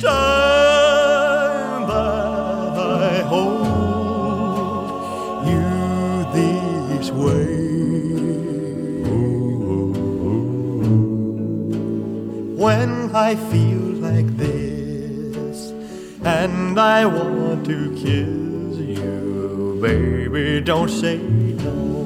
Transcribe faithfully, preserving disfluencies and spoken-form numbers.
time that I hold you this way. When I feel like this and I want to kiss you, baby, don't say no.